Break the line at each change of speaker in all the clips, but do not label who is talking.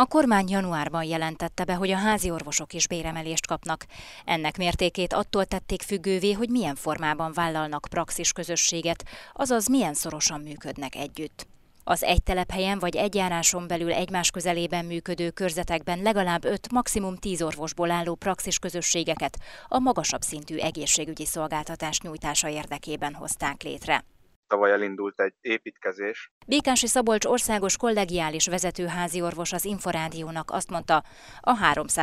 A kormány januárban jelentette be, hogy a házi orvosok is béremelést kapnak. Ennek mértékét attól tették függővé, hogy milyen formában vállalnak praxisközösséget, azaz milyen szorosan működnek együtt. Az egy telephelyen vagy egy járáson belül egymás közelében működő körzetekben legalább 5, maximum 10 orvosból álló praxisközösségeket a magasabb szintű egészségügyi szolgáltatás nyújtása érdekében hozták létre.
Tavaly elindult egy építkezés.
Békási Szabolcs országos kollegiális vezetőházi orvos az Inforádiónak azt mondta, a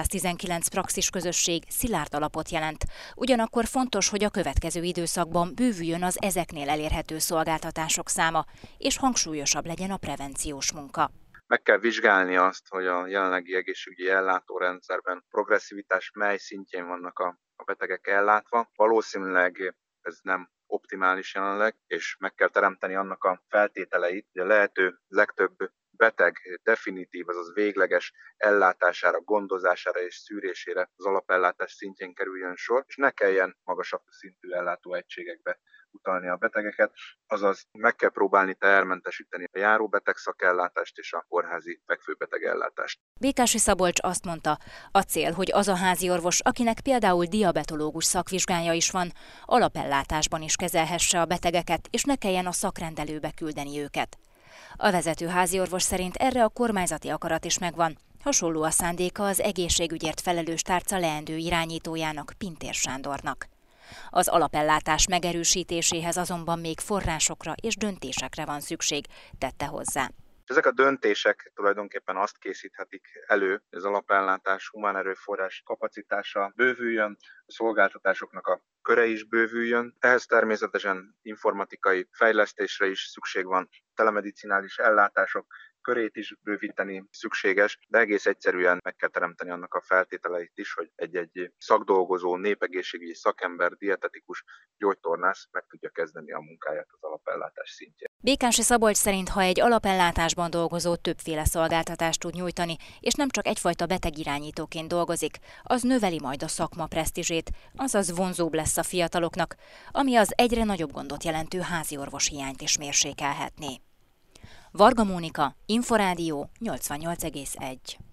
319 praxisközösség szilárd alapot jelent. Ugyanakkor fontos, hogy a következő időszakban bővüljön az ezeknél elérhető szolgáltatások száma, és hangsúlyosabb legyen a prevenciós munka.
Meg kell vizsgálni azt, hogy a jelenlegi egészségügyi ellátórendszerben progresszivitás mely szintjén vannak a betegek ellátva. Valószínűleg ez nem optimális jelenleg, és meg kell teremteni annak a feltételeit, hogy a lehető legtöbb beteg definitív, azaz végleges ellátására, gondozására és szűrésére az alapellátás szintjén kerüljön sor, és ne kelljen magasabb szintű ellátóegységekbe utalni a betegeket, azaz meg kell próbálni tehermentesíteni a járóbeteg szakellátást és a kórházi fekvőbeteg ellátást.
Békási Szabolcs azt mondta, a cél, hogy az a házi orvos, akinek például diabetológus szakvizsgája is van, alapellátásban is kezelhesse a betegeket, és ne kelljen a szakrendelőbe küldeni őket. A vezető háziorvos szerint erre a kormányzati akarat is megvan. Hasonló a szándéka az egészségügyért felelős tárca leendő irányítójának, Pintér Sándornak. Az alapellátás megerősítéséhez azonban még forrásokra és döntésekre van szükség, tette hozzá.
Ezek a döntések tulajdonképpen azt készíthetik elő, hogy az alapellátás humán erőforrás kapacitása bővüljön, a szolgáltatásoknak a köre is bővüljön. Ehhez természetesen informatikai fejlesztésre is szükség van, telemedicinális ellátások körét is bővíteni szükséges, de egész egyszerűen meg kell teremteni annak a feltételeit is, hogy egy szakdolgozó, népegészségügyi szakember, dietetikus, gyógytornász meg tudja kezdeni a munkáját az alapellátás szintjén.
Békási Szabolcs szerint, ha egy alapellátásban dolgozó többféle szolgáltatást tud nyújtani, és nem csak egyfajta betegirányítóként dolgozik, az növeli majd a szakma presztízsét, azaz vonzóbb lesz a fiataloknak, ami az egyre nagyobb gondot jelentő háziorvos hiányt is mérsékelhetné. Varga Mónika, Inforádió 88,1.